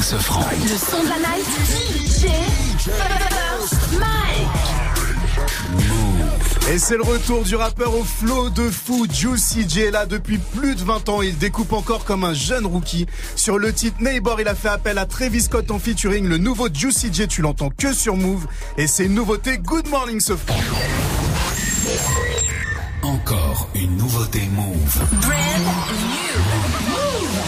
Sofran. Le son de la night, DJ First Mike. Et c'est le retour du rappeur au flow de fou. Juicy J est là depuis plus de 20 ans. Il découpe encore comme un jeune rookie. Sur le titre Neighbor, il a fait appel à Travis Scott en featuring. Le nouveau Juicy J, tu l'entends que sur Move. Et c'est une nouveauté. Good morning, Sofran. Encore une nouveauté Move. Brand new. Move.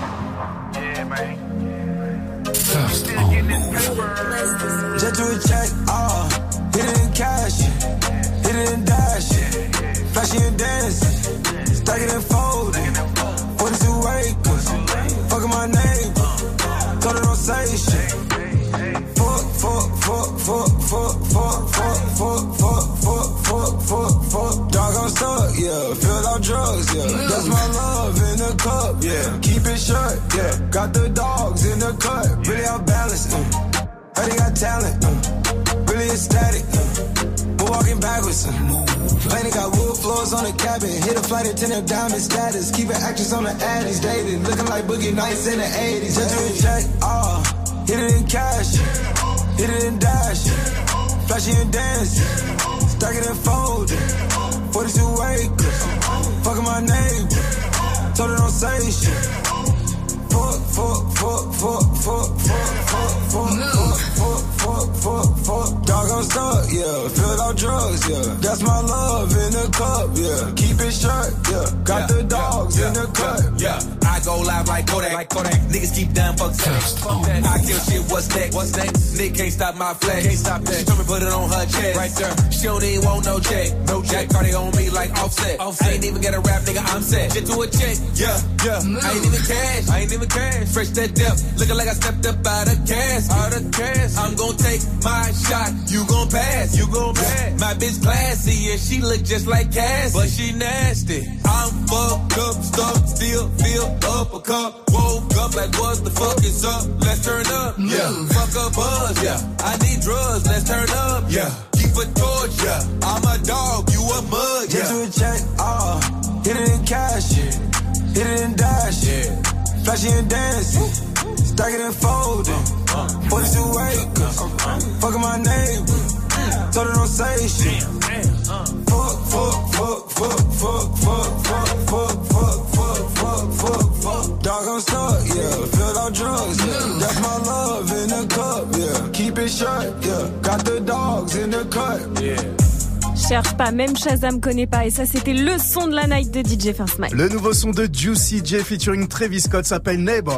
First on Move. Just do a check, hit it in cash, hit it in dash, flashy and dance, stack it and fold it, 42 acres, fucking my neighbor, told her don't say shit, fuck, dog I'm stuck, yeah, filled out drugs, yeah, that's my love in the cup, yeah, keep it shut, yeah, got the dogs in the cut, really out balanced, heard he got talent, really ecstatic, we're walking backwards, Lady got wood floors on the cabin, hit a flight attendant, diamond status, keep an actress on the addies, dating, looking like Boogie Nights in the 80s, just do a check, hit it in cash, hit it in dash, flashy and dance, stack it and fold it, 42 acres, fucking my neighbor, told her don't say shit, dog I'm stuck, yeah, filled out drugs, yeah, that's my love in the cup, yeah, keep it shut, yeah, got the dogs in the cut, yeah, I go live like Kodak, niggas keep down, fuck that, I kill shit, what's next, Nick can't stop my flex, she told me put it on her chest, right there, she don't even want no check, Jack Cardi on me like Offset, I ain't even get a rap, nigga, I'm set, shit to a check, yeah, I ain't even cash, fresh that depth, looking like I stepped up out of cash, I'm gon' take my shot, you gon' pass, my bitch classy, and she look just like Cass, but she nasty, I'm fucked up, stuck, still feel up a cup, woke up like what the fuck is up, let's turn up, yeah, fuck a buzz, yeah, I need drugs, let's turn up, yeah, keep a torch, yeah, I'm a dog, you a mug, yeah, just do a check, hit it in cash, hit it in dash, flashy and dancing, stack it and fold it, 42 acres, fucking my neighbor, told her don't say shit, fuck, dog I'm stuck, yeah, filled out drugs, yeah, that's my love in the cup, yeah, keep it shut, yeah, got the dogs in the cut, yeah. Cherche pas, même Shazam connaît pas. Et ça, c'était le son de la night de DJ First Mike. Le nouveau son de Juicy J featuring Travis Scott s'appelle Neighbor.